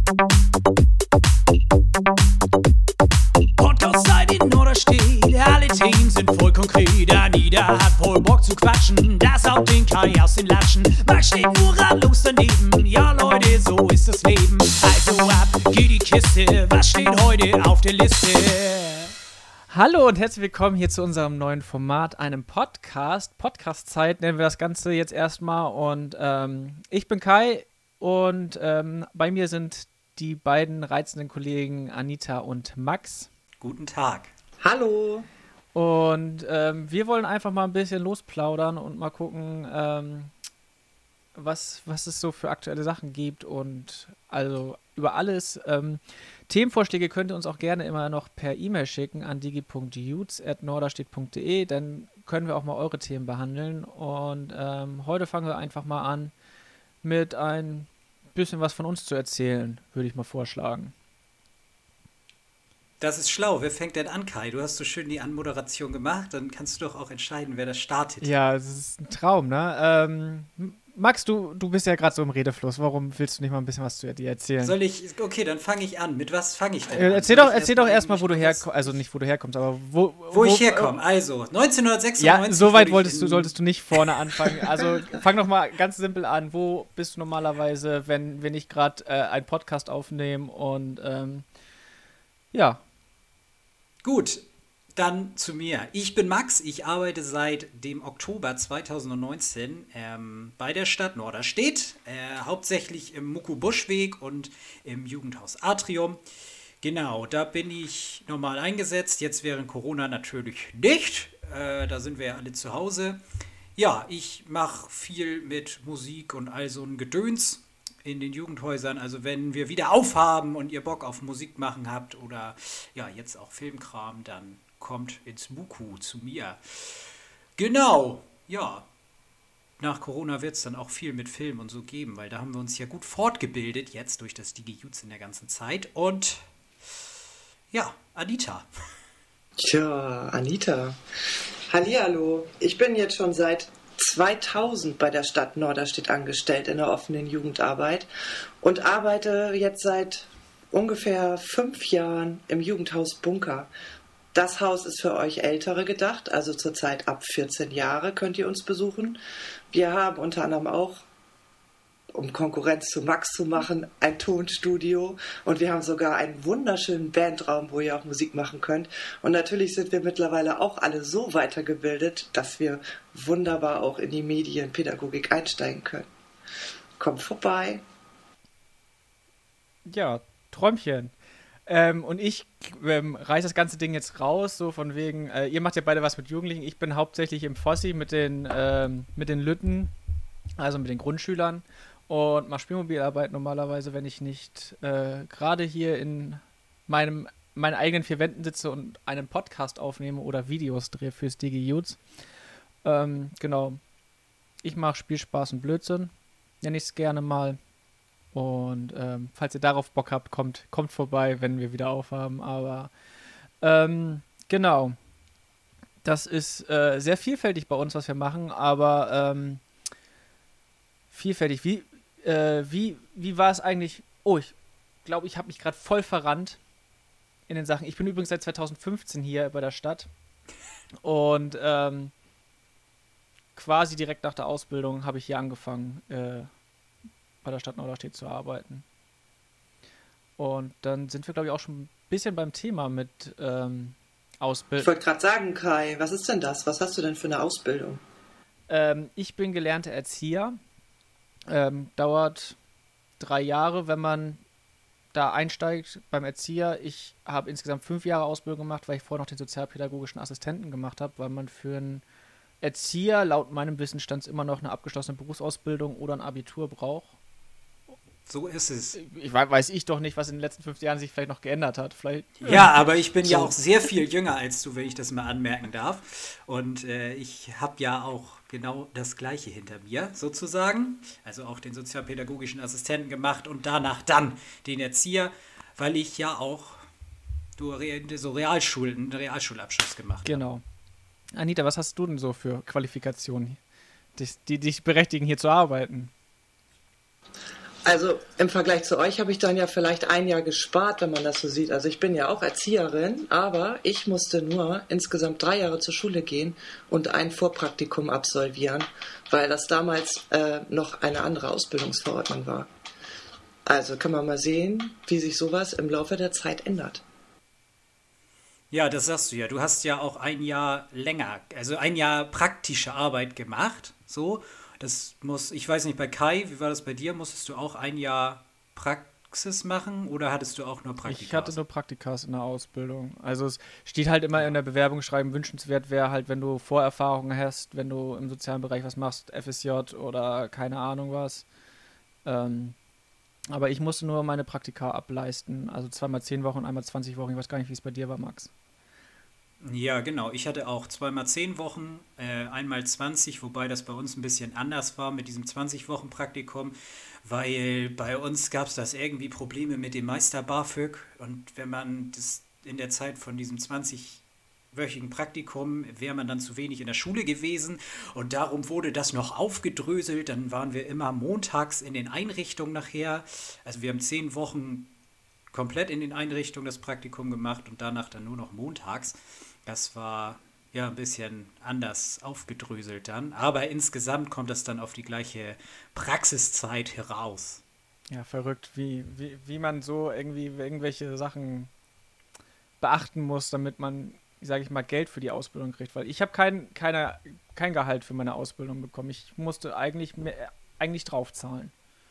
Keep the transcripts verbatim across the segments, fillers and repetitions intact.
Podcast-Zeit in Norderstedt, alle Themen sind voll konkret. Anita hat voll Bock zu quatschen, das haut den Kai aus den Latschen. Max steht nur ratlos daneben, ja Leute, so ist das Leben. Also ab, geht die Kiste, was steht heute auf der Liste? Hallo und herzlich willkommen hier zu unserem neuen Format, einem Podcast. Podcast-Zeit nennen wir das Ganze jetzt erstmal. Und ähm, ich bin Kai und ähm, bei mir sind die beiden reizenden Kollegen Anita und Max. Guten Tag. Hallo. Und ähm, wir wollen einfach mal ein bisschen losplaudern und mal gucken, ähm, was, was es so für aktuelle Sachen gibt. Und also über alles. Ähm, Themenvorschläge könnt ihr uns auch gerne immer noch per E-Mail schicken an digi punkt jutz at norderstedt punkt de. Dann können wir auch mal eure Themen behandeln. Und ähm, heute fangen wir einfach mal an mit ein bisschen was von uns zu erzählen, würde ich mal vorschlagen. Das ist schlau. Wer fängt denn an, Kai? Du hast so schön die Anmoderation gemacht. Dann kannst du doch auch entscheiden, wer das startet. Ja, das ist ein Traum, ne? Ähm, Max, du, du bist ja gerade so im Redefluss. Warum willst du nicht mal ein bisschen was zu dir erzählen? Soll ich? Okay, dann fange ich an. Mit was fange ich denn Äh, an? erzähl Soll doch, ich erzähl doch erstmal, irgendwie wo du was- herkommst. Also nicht, wo du herkommst, aber wo... Wo ich herkomme. Also, neunzehnhundertsechsundneunzig. Ja, so weit wurde wolltest ich du, in- solltest du nicht vorne anfangen. Also fang doch mal ganz simpel an. Wo bist du normalerweise, wenn wir nicht gerade äh, einen Podcast aufnehmen? Und ähm, ja, Gut, dann zu mir. Ich bin Max. Ich arbeite seit dem Oktober zweitausendneunzehn ähm, bei der Stadt Norderstedt. Äh, hauptsächlich im Mucku-Buschweg und im Jugendhaus Atrium. Genau, da bin ich normal eingesetzt. Jetzt während Corona natürlich nicht. Äh, da sind wir ja alle zu Hause. Ja, ich mache viel mit Musik und all so ein Gedöns in den Jugendhäusern. Also wenn wir wieder aufhaben und ihr Bock auf Musik machen habt oder ja, jetzt auch Filmkram, dann kommt ins Mucku zu mir. Genau, ja. Nach Corona wird es dann auch viel mit Film und so geben, weil da haben wir uns ja gut fortgebildet jetzt durch das digi jutz in der ganzen Zeit. Und ja, Anita. Tja, Anita. Hallihallo. Ich bin jetzt schon seit zweitausend bei der Stadt Norderstedt angestellt in der offenen Jugendarbeit und arbeite jetzt seit ungefähr fünf Jahren im Jugendhaus Bunker. Das Haus ist für euch Ältere gedacht, also zurzeit ab vierzehn Jahre könnt ihr uns besuchen. Wir haben unter anderem auch, um Konkurrenz zu Max zu machen, ein Tonstudio und wir haben sogar einen wunderschönen Bandraum, wo ihr auch Musik machen könnt. Und natürlich sind wir mittlerweile auch alle so weitergebildet, dass wir wunderbar auch in die Medienpädagogik einsteigen können. Kommt vorbei. ja, Träumchen. Ähm, und ich ähm, reiß das ganze Ding jetzt raus, so von wegen, äh, ihr macht ja beide was mit Jugendlichen. Ich bin hauptsächlich im Fossi mit den, ähm, mit den Lütten, also mit den Grundschülern. Und mache Spielmobilarbeit normalerweise, wenn ich nicht äh, gerade hier in meinem, meinen eigenen vier Wänden sitze und einen Podcast aufnehme oder Videos drehe fürs digi jutz. Ähm, genau. Ich mache Spielspaß und Blödsinn, nenne ich es gerne mal. Und ähm, falls ihr darauf Bock habt, kommt, kommt vorbei, wenn wir wieder aufhaben. Aber ähm, genau. Das ist äh, sehr vielfältig bei uns, was wir machen, aber ähm, vielfältig. Wie, äh, wie, wie war es eigentlich? Oh, ich glaube, ich habe mich gerade voll verrannt in den Sachen. Ich bin übrigens seit zweitausendfünfzehn hier bei der Stadt und ähm, quasi direkt nach der Ausbildung habe ich hier angefangen, äh, bei der Stadt Norderstedt zu arbeiten. Und dann sind wir, glaube ich, auch schon ein bisschen beim Thema mit ähm, Ich Ausbildung. wollte gerade sagen, Kai, was ist denn das? Was hast du denn für eine Ausbildung? Ähm, ich bin gelernter Erzieher. Ähm, dauert drei Jahre, wenn man da einsteigt beim Erzieher. Ich habe insgesamt fünf Jahre Ausbildung gemacht, weil ich vorher noch den sozialpädagogischen Assistenten gemacht habe, weil man für einen Erzieher laut meinem Wissensstand immer noch eine abgeschlossene Berufsausbildung oder ein Abitur braucht. So ist es. Ich weiß, weiß ich doch nicht, was in den letzten fünf Jahren sich vielleicht noch geändert hat. Vielleicht. Ja, aber ich bin ja So. auch sehr viel jünger als du, wenn ich das mal anmerken darf. Und äh, ich habe ja auch genau das Gleiche hinter mir, sozusagen. Also auch den sozialpädagogischen Assistenten gemacht und danach dann den Erzieher, weil ich ja auch so Realschulen, einen Realschulabschluss gemacht habe. Genau. Anita, was hast du denn so für Qualifikationen, die, die dich berechtigen, hier zu arbeiten? Also im Vergleich zu euch habe ich dann ja vielleicht ein Jahr gespart, wenn man das so sieht. Also ich bin ja auch Erzieherin, aber ich musste nur insgesamt drei Jahre zur Schule gehen und ein Vorpraktikum absolvieren, weil das damals äh, noch eine andere Ausbildungsverordnung war. Also kann man mal sehen, wie sich sowas im Laufe der Zeit ändert. Ja, das sagst du ja. Du hast ja auch ein Jahr länger, also ein Jahr praktische Arbeit gemacht. So, das muss, ich weiß nicht, bei Kai, wie war das bei dir? Musstest du auch ein Jahr Praxis machen oder hattest du auch nur Praktika? Ich hatte nur Praktikas in der Ausbildung. Also es steht halt immer in der Bewerbung schreiben, wünschenswert wäre halt, wenn du Vorerfahrungen hast, wenn du im sozialen Bereich was machst, F S J oder keine Ahnung was. Ähm, aber ich musste nur meine Praktika ableisten. Also zweimal zehn Wochen, einmal zwanzig Wochen. Ich weiß gar nicht, wie es bei dir war, Max. Ja, genau. Ich hatte auch zweimal zehn Wochen, äh, einmal zwanzig, wobei das bei uns ein bisschen anders war mit diesem zwanzig-Wochen-Praktikum, weil bei uns gab es das irgendwie Probleme mit dem Meister BAföG und wenn man das in der Zeit von diesem zwanzig-wöchigen Praktikum wäre man dann zu wenig in der Schule gewesen und darum wurde das noch aufgedröselt. Dann waren wir immer montags in den Einrichtungen nachher. Also wir haben zehn Wochen komplett in den Einrichtungen das Praktikum gemacht und danach dann nur noch montags. Das war ja ein bisschen anders aufgedröselt dann, aber insgesamt kommt das dann auf die gleiche Praxiszeit heraus. Ja, verrückt, wie, wie, wie man so irgendwie irgendwelche Sachen beachten muss, damit man, sage ich mal, Geld für die Ausbildung kriegt. Weil ich habe kein, keine, kein Gehalt für meine Ausbildung bekommen. Ich musste eigentlich, mehr, eigentlich draufzahlen.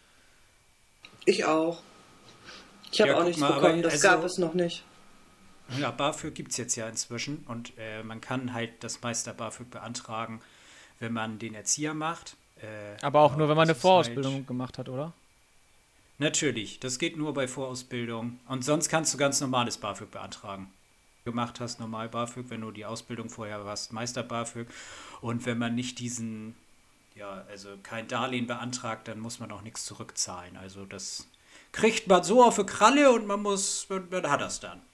Ich auch. Ich habe Ja, auch guck nichts mal, bekommen, aber das also- gab es noch nicht. Ja, BAföG gibt es jetzt ja inzwischen und äh, man kann halt das Meister BAföG beantragen, wenn man den Erzieher macht. Äh, Aber auch ja, nur, wenn man das eine ist Vorausbildung Halt, gemacht hat, oder? natürlich, das geht nur bei Vorausbildung und sonst kannst du ganz normales BAföG beantragen. Gemacht hast, normal BAföG, wenn du die Ausbildung vorher warst, Meister BAföG. Und wenn man nicht diesen, ja, also kein Darlehen beantragt, dann muss man auch nichts zurückzahlen. Also das kriegt man so auf die Kralle und man muss, man, man hat das dann.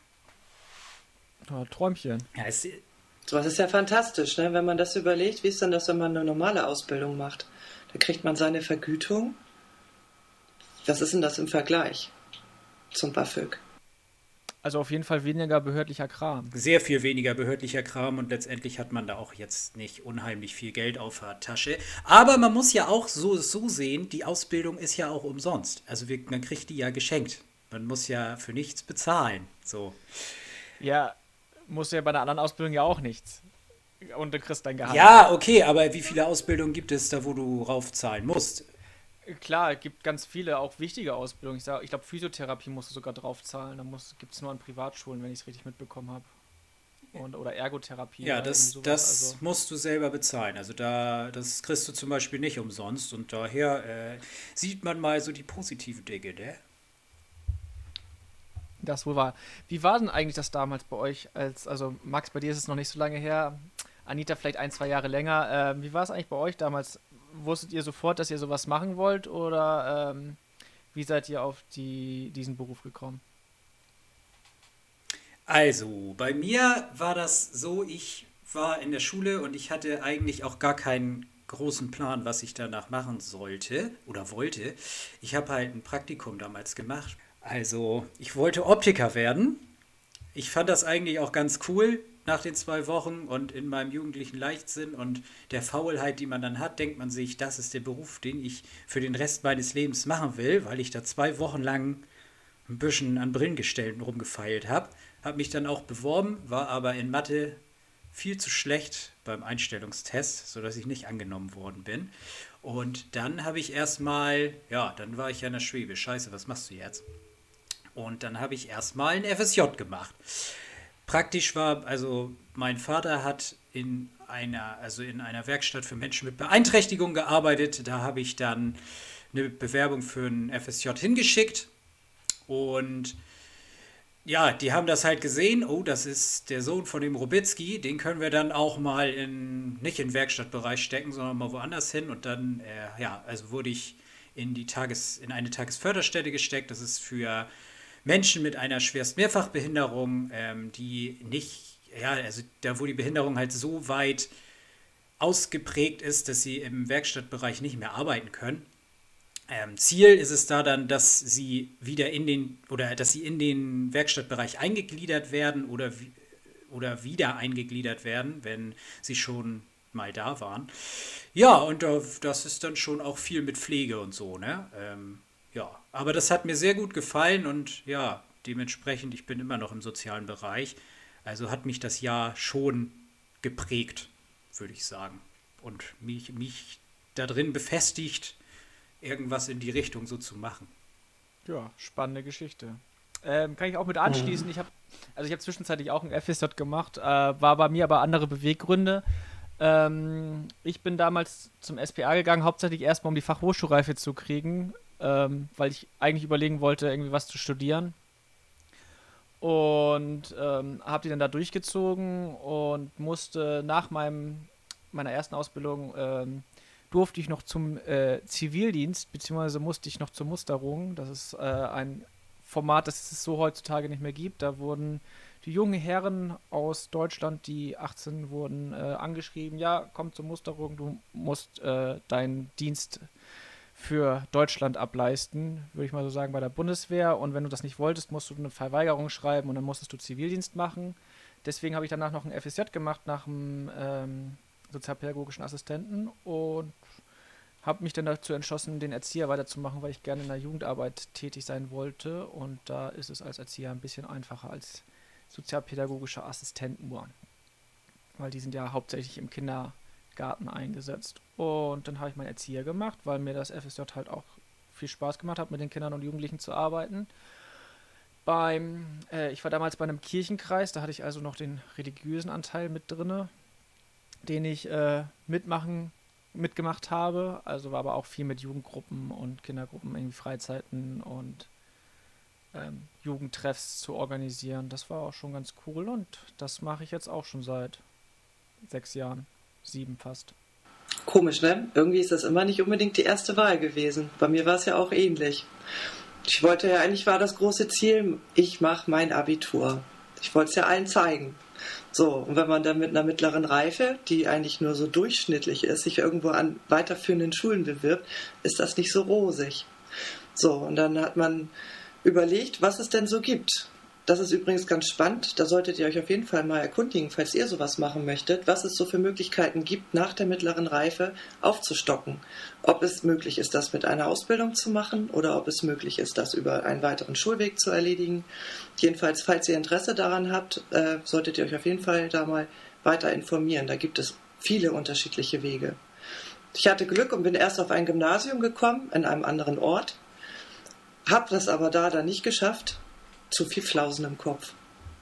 Ja, Träumchen. Ja, es, Sowas ist ja fantastisch, ne? Wenn man das überlegt, wie ist denn das, wenn man eine normale Ausbildung macht? Da kriegt man seine Vergütung. Was ist denn das im Vergleich zum BAföG? Also auf jeden Fall weniger behördlicher Kram. sehr viel weniger behördlicher Kram und letztendlich hat man da auch jetzt nicht unheimlich viel Geld auf der Tasche. Aber man muss ja auch so, so sehen, die Ausbildung ist ja auch umsonst. Also wir, man kriegt die ja geschenkt. Man muss ja für nichts bezahlen. So. Ja, musst du ja bei einer anderen Ausbildung ja auch nichts. Und du kriegst dein Gehalt. Ja, okay, aber wie viele Ausbildungen gibt es da, wo du raufzahlen musst? Klar, es gibt ganz viele, auch wichtige Ausbildungen. Ich, sag- ich glaube, Physiotherapie musst du sogar draufzahlen. Da gibt es nur an Privatschulen, wenn ich es richtig mitbekommen habe. Und, oder Ergotherapie. Ja, oder das, irgendwie sowas. das Also, musst du selber bezahlen. Also da, das kriegst du zum Beispiel nicht umsonst. Und daher äh, sieht man mal so die positiven Dinge, ne? das wohl war. Wie war denn eigentlich das damals bei euch? Als, also Max, bei dir ist es noch nicht so lange her. Anita vielleicht ein, zwei Jahre länger. Ähm, wie war es eigentlich bei euch damals? Wusstet ihr sofort, dass ihr sowas machen wollt? Oder ähm, wie seid ihr auf die, diesen Beruf gekommen? Also, bei mir war das so, ich war in der Schule und ich hatte eigentlich auch gar keinen großen Plan, was ich danach machen sollte oder wollte. Ich habe halt ein Praktikum damals gemacht. Also, ich wollte Optiker werden. Ich fand das eigentlich auch ganz cool nach den zwei Wochen und in meinem jugendlichen Leichtsinn und der Faulheit, die man dann hat, denkt man sich, das ist der Beruf, den ich für den Rest meines Lebens machen will, weil ich da zwei Wochen lang ein bisschen an Brillengestellen rumgefeilt habe. Habe mich dann auch beworben, war aber in Mathe viel zu schlecht beim Einstellungstest, sodass ich nicht angenommen worden bin. Und dann habe ich erstmal, ja, dann war ich ja in der Schwebe. Scheiße, was machst du jetzt? Und dann habe ich erstmal ein F S J gemacht. Praktisch war, also mein Vater hat in einer, also in einer Werkstatt für Menschen mit Beeinträchtigung gearbeitet. Da habe ich dann eine Bewerbung für ein F S J hingeschickt. Und ja, die haben das halt gesehen. Oh, das ist der Sohn von dem Robitzky. Den können wir dann auch mal in, nicht in den Werkstattbereich stecken, sondern mal woanders hin. Und dann, äh, ja, also wurde ich in die Tages, in eine Tagesförderstätte gesteckt. Das ist für Menschen mit einer schwerst Mehrfachbehinderung, ähm, die nicht, ja, also da, wo die Behinderung halt so weit ausgeprägt ist, dass sie im Werkstattbereich nicht mehr arbeiten können. Ähm, Ziel ist es da dann, dass sie wieder in den oder dass sie in den Werkstattbereich eingegliedert werden oder, wie, oder wieder eingegliedert werden, wenn sie schon mal da waren. Ja, und äh, das ist dann schon auch viel mit Pflege und so, ne? Ähm, ja, aber das hat mir sehr gut gefallen und ja, dementsprechend, ich bin immer noch im sozialen Bereich. Also hat mich das Jahr schon geprägt, würde ich sagen. Und mich, mich da drin befestigt, irgendwas in die Richtung so zu machen. Ja, spannende Geschichte. Ähm, kann ich auch mit anschließen. Ich habe, also ich habe zwischenzeitlich auch ein F S J gemacht, äh, war bei mir aber andere Beweggründe. Ähm, ich bin damals zum S P A gegangen, hauptsächlich erstmal um die Fachhochschulreife zu kriegen, ähm, weil ich eigentlich überlegen wollte, irgendwie was zu studieren. Und ähm, habe die dann da durchgezogen und musste nach meinem, meiner ersten Ausbildung, ähm, durfte ich noch zum äh, Zivildienst, beziehungsweise musste ich noch zur Musterung. Das ist äh, ein Format, das es so heutzutage nicht mehr gibt. Da wurden die jungen Herren aus Deutschland, die achtzehn wurden, äh, angeschrieben, ja, komm zur Musterung, du musst äh, deinen Dienst für Deutschland ableisten, würde ich mal so sagen, bei der Bundeswehr. Und wenn du das nicht wolltest, musst du eine Verweigerung schreiben und dann musstest du Zivildienst machen. Deswegen habe ich danach noch ein F S J gemacht nach dem ähm, sozialpädagogischen Assistenten und habe mich dann dazu entschlossen, den Erzieher weiterzumachen, weil ich gerne in der Jugendarbeit tätig sein wollte. Und da ist es als Erzieher ein bisschen einfacher als sozialpädagogischer Assistent nur. Weil die sind ja hauptsächlich im Kindergarten eingesetzt. Und dann habe ich meinen Erzieher gemacht, weil mir das F S J halt auch viel Spaß gemacht hat, mit den Kindern und Jugendlichen zu arbeiten. Beim, äh, ich war damals bei einem Kirchenkreis, da hatte ich also noch den religiösen Anteil mit drinne, den ich äh, mitmachen, mitgemacht habe. Also war aber auch viel mit Jugendgruppen und Kindergruppen, irgendwie Freizeiten und ähm, Jugendtreffs zu organisieren. Das war auch schon ganz cool und das mache ich jetzt auch schon seit sechs Jahren, sieben fast. Komisch, ne? Irgendwie ist das immer nicht unbedingt die erste Wahl gewesen. Bei mir war es ja auch ähnlich. Ich wollte ja, eigentlich war das große Ziel, ich mache mein Abitur. Ich wollte es ja allen zeigen. So, und wenn man dann mit einer mittleren Reife, die eigentlich nur so durchschnittlich ist, sich irgendwo an weiterführenden Schulen bewirbt, ist das nicht so rosig. So, und dann hat man überlegt, was es denn so gibt. Das ist übrigens ganz spannend, da solltet ihr euch auf jeden Fall mal erkundigen, falls ihr sowas machen möchtet, was es so für Möglichkeiten gibt, nach der mittleren Reife aufzustocken. Ob es möglich ist, das mit einer Ausbildung zu machen oder ob es möglich ist, das über einen weiteren Schulweg zu erledigen. Jedenfalls, falls ihr Interesse daran habt, äh, solltet ihr euch auf jeden Fall da mal weiter informieren. Da gibt es viele unterschiedliche Wege. Ich hatte Glück und bin erst auf ein Gymnasium gekommen, in einem anderen Ort, habe das aber da dann nicht geschafft. Zu viel Flausen im Kopf.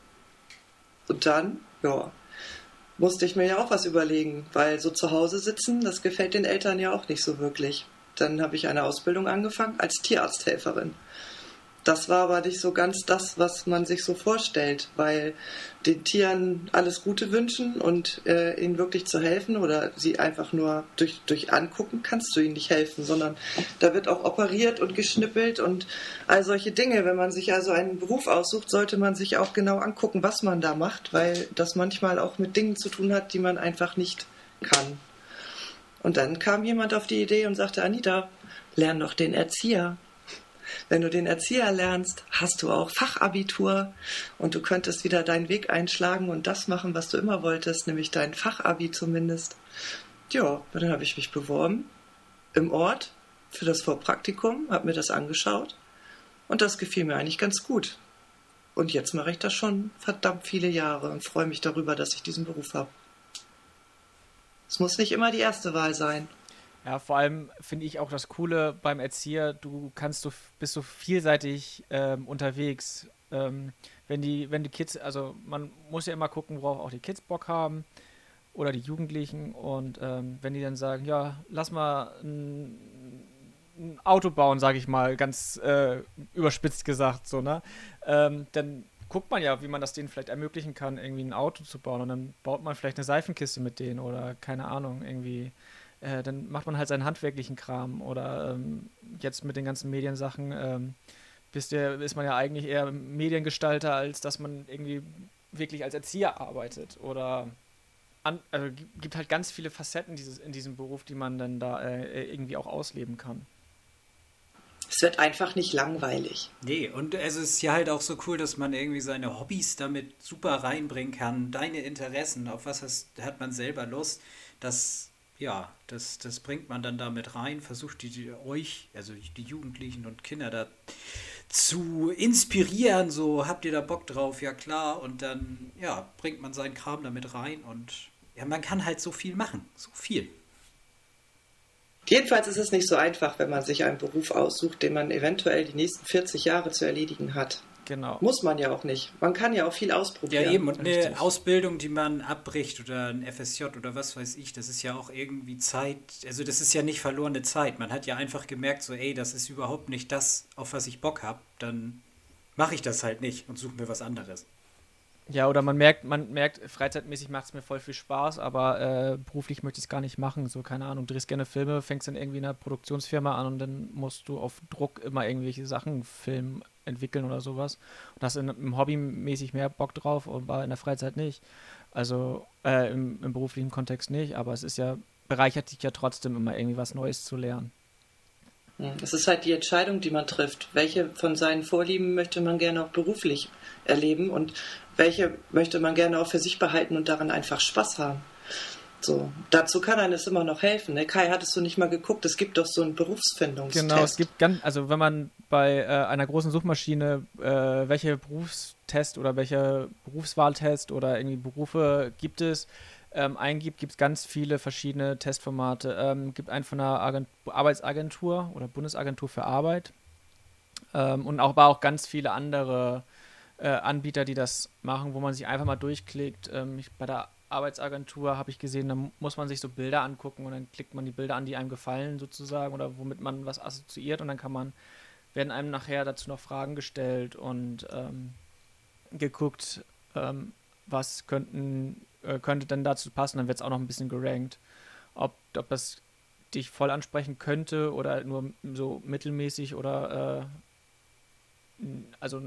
Und dann, ja, musste ich mir ja auch was überlegen, weil so zu Hause sitzen, das gefällt den Eltern ja auch nicht so wirklich. Dann habe ich eine Ausbildung angefangen als Tierarzthelferin. Das war aber nicht so ganz das, was man sich so vorstellt, weil den Tieren alles Gute wünschen und äh, ihnen wirklich zu helfen oder sie einfach nur durch, durch angucken, kannst du ihnen nicht helfen, sondern da wird auch operiert und geschnippelt und all solche Dinge. Wenn man sich also einen Beruf aussucht, sollte man sich auch genau angucken, was man da macht, weil das manchmal auch mit Dingen zu tun hat, die man einfach nicht kann. Und dann kam jemand auf die Idee und sagte, Anita, lern doch den Erzieher. Wenn du den Erzieher lernst, hast du auch Fachabitur und du könntest wieder deinen Weg einschlagen und das machen, was du immer wolltest, nämlich dein Fachabi zumindest. Ja, dann habe ich mich beworben im Ort für das Vorpraktikum, habe mir das angeschaut und das gefiel mir eigentlich ganz gut. Und jetzt mache ich das schon verdammt viele Jahre und freue mich darüber, dass ich diesen Beruf habe. Es muss nicht immer die erste Wahl sein. Ja, vor allem finde ich auch das Coole beim Erzieher, du kannst so, bist so vielseitig ähm, unterwegs. Ähm, wenn die, wenn die Kids, also man muss ja immer gucken, worauf auch die Kids Bock haben oder die Jugendlichen und ähm, wenn die dann sagen, ja, lass mal ein, ein Auto bauen, sage ich mal, ganz äh, überspitzt gesagt, so, ne? Ähm, dann guckt man ja, wie man das denen vielleicht ermöglichen kann, irgendwie ein Auto zu bauen und dann baut man vielleicht eine Seifenkiste mit denen oder keine Ahnung, irgendwie Äh, dann macht man halt seinen handwerklichen Kram oder ähm, jetzt mit den ganzen Mediensachen ähm, bist der, ist man ja eigentlich eher Mediengestalter, als dass man irgendwie wirklich als Erzieher arbeitet oder an, also gibt halt ganz viele Facetten dieses, in diesem Beruf, die man dann da äh, irgendwie auch ausleben kann. Es wird einfach nicht langweilig. Nee, und es ist ja halt auch so cool, dass man irgendwie seine Hobbys damit super reinbringen kann. Deine Interessen, auf was hast, hat man selber Lust. Das, ja, das, das bringt man dann damit rein, versucht die, die euch, also die Jugendlichen und Kinder da zu inspirieren. So, habt ihr da Bock drauf? Ja, klar. Und dann, ja, bringt man seinen Kram damit rein und ja, man kann halt so viel machen. So viel. Jedenfalls ist es nicht so einfach, wenn man sich einen Beruf aussucht, den man eventuell die nächsten vierzig Jahre zu erledigen hat. Genau. Muss man ja auch nicht. Man kann ja auch viel ausprobieren. Ja, eben. Und eine Richtig. Ausbildung, die man abbricht oder ein F S J oder was weiß ich, das ist ja auch irgendwie Zeit. Also, das ist ja nicht verlorene Zeit. Man hat ja einfach gemerkt, so, ey, das ist überhaupt nicht das, auf was ich Bock habe. Dann mache ich das halt nicht und suche mir was anderes. Ja, oder man merkt, man merkt, freizeitmäßig macht es mir voll viel Spaß, aber äh, beruflich möchte ich es gar nicht machen. So, keine Ahnung, drehst gerne Filme, fängst dann irgendwie in einer Produktionsfirma an und dann musst du auf Druck immer irgendwelche Sachen filmen, entwickeln oder sowas. Und hast in, im Hobby mäßig mehr Bock drauf, aber in der Freizeit nicht. Also äh, im, im beruflichen Kontext nicht, aber es ist ja, bereichert dich ja trotzdem immer irgendwie was Neues zu lernen. Es ist halt die Entscheidung, die man trifft. Welche von seinen Vorlieben möchte man gerne auch beruflich erleben und welche möchte man gerne auch für sich behalten und daran einfach Spaß haben. So, dazu kann einem es immer noch helfen. Ne? Kai, hattest du nicht mal geguckt? Es gibt doch so einen Berufsfindungstest. Genau, es gibt ganz, also wenn man bei äh, einer großen Suchmaschine äh, welche Berufstest oder welche Berufswahltest oder irgendwie Berufe gibt es, ähm, eingibt, gibt es ganz viele verschiedene Testformate. Ähm, gibt einen von der Agent- Arbeitsagentur oder Bundesagentur für Arbeit ähm, und auch, aber auch ganz viele andere äh, Anbieter, die das machen, wo man sich einfach mal durchklickt. Ähm, ich, bei der Arbeitsagentur habe ich gesehen, da muss man sich so Bilder angucken und dann klickt man die Bilder an, die einem gefallen sozusagen oder womit man was assoziiert und dann kann man, werden einem nachher dazu noch Fragen gestellt und ähm, geguckt, ähm, was könnten, äh, könnte denn dazu passen, dann wird es auch noch ein bisschen gerankt, ob, ob das dich voll ansprechen könnte oder nur so mittelmäßig oder äh, also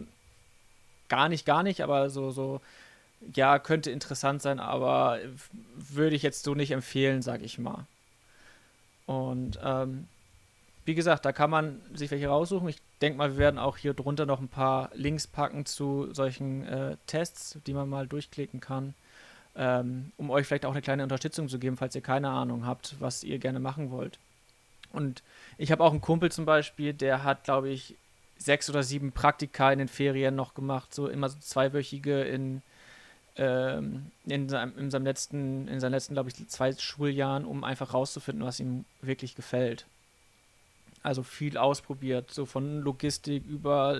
gar nicht, gar nicht, aber so, so ja, könnte interessant sein, aber würde ich jetzt so nicht empfehlen, sag ich mal. Und ähm, wie gesagt, da kann man sich welche raussuchen. Ich denke mal, wir werden auch hier drunter noch ein paar Links packen zu solchen äh, Tests, die man mal durchklicken kann, ähm, um euch vielleicht auch eine kleine Unterstützung zu geben, falls ihr keine Ahnung habt, was ihr gerne machen wollt. Und ich habe auch einen Kumpel zum Beispiel, der hat, glaube ich, sechs oder sieben Praktika in den Ferien noch gemacht, so immer so zweiwöchige in ähm, in seinem, in seinem letzten, in seinen letzten, glaube ich, zwei Schuljahren, um einfach rauszufinden, was ihm wirklich gefällt. Also viel ausprobiert, so von Logistik über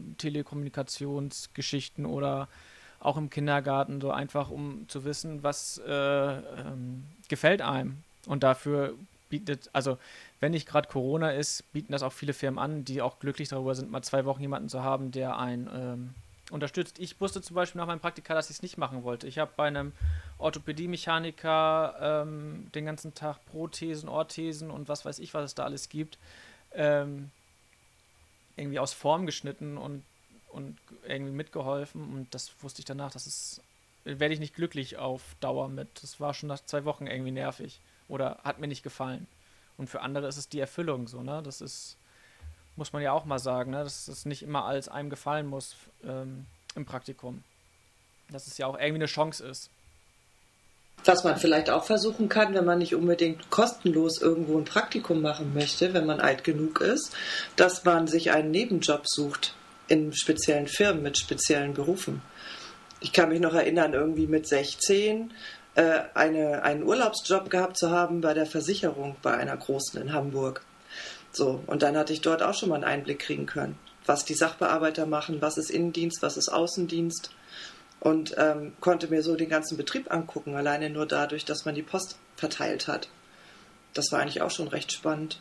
Telekommunikationsgeschichten oder auch im Kindergarten, so einfach um zu wissen, was äh, ähm, gefällt einem. Und dafür bietet, also wenn nicht gerade Corona ist, bieten das auch viele Firmen an, die auch glücklich darüber sind, mal zwei Wochen jemanden zu haben, der einen ähm, unterstützt. Ich wusste zum Beispiel nach meinem Praktika, dass ich es nicht machen wollte. Ich habe bei einem Orthopädie-Mechaniker ähm, den ganzen Tag Prothesen, Orthesen und was weiß ich, was es da alles gibt, ähm, irgendwie aus Form geschnitten und, und irgendwie mitgeholfen. Und das wusste ich danach, das ist, werde ich nicht glücklich auf Dauer mit. Das war schon nach zwei Wochen irgendwie nervig oder hat mir nicht gefallen. Und für andere ist es die Erfüllung so, ne? Das ist, muss man ja auch mal sagen, ne? Dass es nicht immer alles einem gefallen muss ähm, im Praktikum. Dass es ja auch irgendwie eine Chance ist. Was man vielleicht auch versuchen kann, wenn man nicht unbedingt kostenlos irgendwo ein Praktikum machen möchte, wenn man alt genug ist, dass man sich einen Nebenjob sucht in speziellen Firmen mit speziellen Berufen. Ich kann mich noch erinnern, irgendwie mit sechzehn äh, eine, einen Urlaubsjob gehabt zu haben bei der Versicherung, bei einer großen in Hamburg. So, und dann hatte ich dort auch schon mal einen Einblick kriegen können, was die Sachbearbeiter machen, was ist Innendienst, was ist Außendienst und ähm, konnte mir so den ganzen Betrieb angucken, alleine nur dadurch, dass man die Post verteilt hat. Das war eigentlich auch schon recht spannend.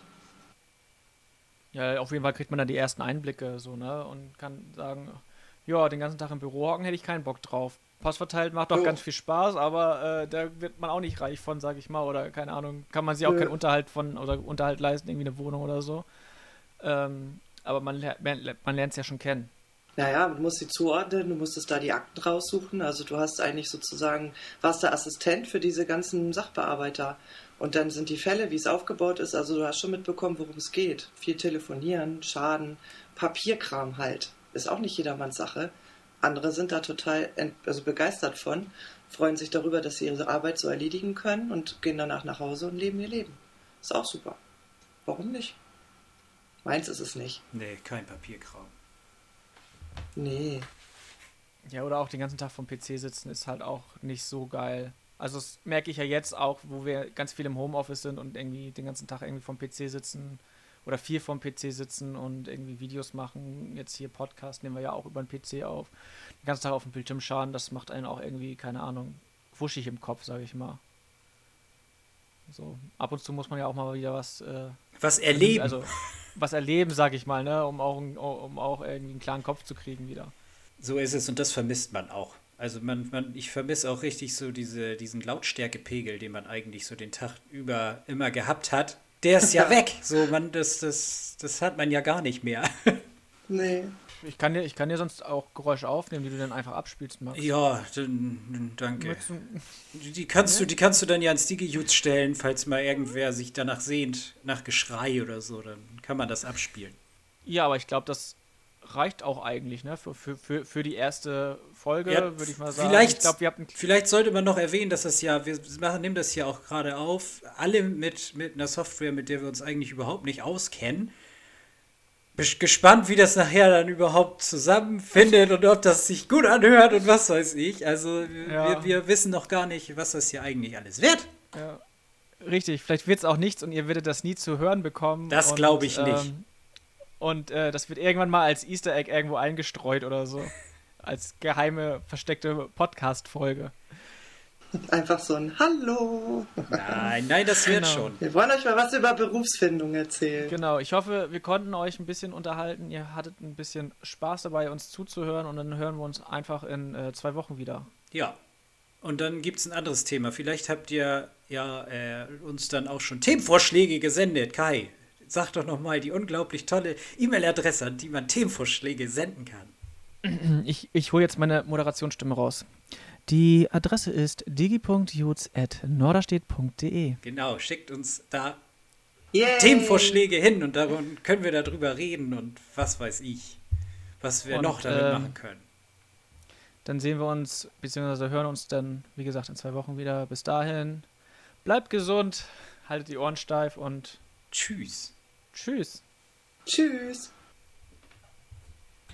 Ja, auf jeden Fall kriegt man dann die ersten Einblicke so, ne? Und kann sagen, ja, den ganzen Tag im Büro hocken hätte ich keinen Bock drauf. Post verteilt macht doch Jo. ganz viel Spaß, aber äh, da wird man auch nicht reich von, sag ich mal, oder keine Ahnung, kann man sich auch Nö. keinen Unterhalt von oder Unterhalt leisten, irgendwie eine Wohnung oder so. Ähm, aber man, ler- man, man lernt es ja schon kennen. Naja, du musst sie zuordnen, du musstest da die Akten raussuchen. Also du hast eigentlich sozusagen, warst der Assistent für diese ganzen Sachbearbeiter. Und dann sind die Fälle, wie es aufgebaut ist, also du hast schon mitbekommen, worum es geht. Viel telefonieren, Schaden, Papierkram halt. Ist auch nicht jedermanns Sache. Andere sind da total ent- also begeistert von, freuen sich darüber, dass sie ihre Arbeit so erledigen können und gehen danach nach Hause und leben ihr Leben. Ist auch super. Warum nicht? Meins ist es nicht. Nee, kein Papierkram. Nee. Ja, oder auch den ganzen Tag vom P C sitzen ist halt auch nicht so geil. Also das merke ich ja jetzt auch, wo wir ganz viel im Homeoffice sind und irgendwie den ganzen Tag irgendwie vom P C sitzen oder viel vom P C sitzen und irgendwie Videos machen. Jetzt hier Podcast nehmen wir ja auch über den P C auf. Den ganzen Tag auf dem Bildschirm schauen, das macht einen auch irgendwie, keine Ahnung, wuschig im Kopf, sage ich mal. So, ab und zu muss man ja auch mal wieder was äh, Was erleben. Also was erleben, sage ich mal, ne, um auch, um auch irgendwie einen klaren Kopf zu kriegen wieder. So ist es und das vermisst man auch. Also man, man, ich vermisse auch richtig so diese, diesen Lautstärkepegel, den man eigentlich so den Tag über immer gehabt hat. Der ist ja weg. So, man, das, das, das hat man ja gar nicht mehr. Nee. Ich kann dir, ich kann dir sonst auch Geräusche aufnehmen, die du dann einfach abspielst, Max. Ja, dann, dann danke. Möchtest du- Die, die, kannst du, die kannst du dann ja ans Digi-Jutes stellen, falls mal irgendwer sich danach sehnt, nach Geschrei oder so, dann kann man das abspielen. Ja, aber ich glaube, das reicht auch eigentlich, ne? Für, für, für, für die erste Folge, Ja, würde ich mal sagen. vielleicht- ich glaube, wir hatten. Vielleicht sollte man noch erwähnen, dass das ja, wir machen, nehmen das ja auch gerade auf, alle mit, mit einer Software, mit der wir uns eigentlich überhaupt nicht auskennen. Bin gespannt, wie das nachher dann überhaupt zusammenfindet und ob das sich gut anhört und was weiß ich. Also wir, Ja. wir wissen noch gar nicht, was das hier eigentlich alles wird. Ja, richtig, vielleicht wird es auch nichts und ihr werdet das nie zu hören bekommen. Das und, glaube ich nicht. Ähm, und äh, das wird irgendwann mal als Easter Egg irgendwo eingestreut oder so. Als geheime, versteckte Podcast-Folge. Einfach so ein Hallo. Nein, nein, das wird Genau. schon. Wir wollen euch mal was über Berufsfindung erzählen. Genau, ich hoffe, wir konnten euch ein bisschen unterhalten. Ihr hattet ein bisschen Spaß dabei, uns zuzuhören und dann hören wir uns einfach in äh, zwei Wochen wieder. Ja. Und dann gibt es ein anderes Thema. Vielleicht habt ihr ja äh, uns dann auch schon Themenvorschläge gesendet. Kai, sag doch nochmal die unglaublich tolle E-Mail-Adresse, an die man Themenvorschläge senden kann. Ich, ich hole jetzt meine Moderationsstimme raus. Die Adresse ist digi punkt jutes at norderstedt punkt de. Genau, schickt uns da Yay. Themenvorschläge hin und darum können wir darüber reden und was weiß ich, was wir Und, noch damit ähm, machen können. Dann sehen wir uns, beziehungsweise hören uns dann, wie gesagt, in zwei Wochen wieder. Bis dahin, bleibt gesund, haltet die Ohren steif und Tschüss. tschüss. Tschüss.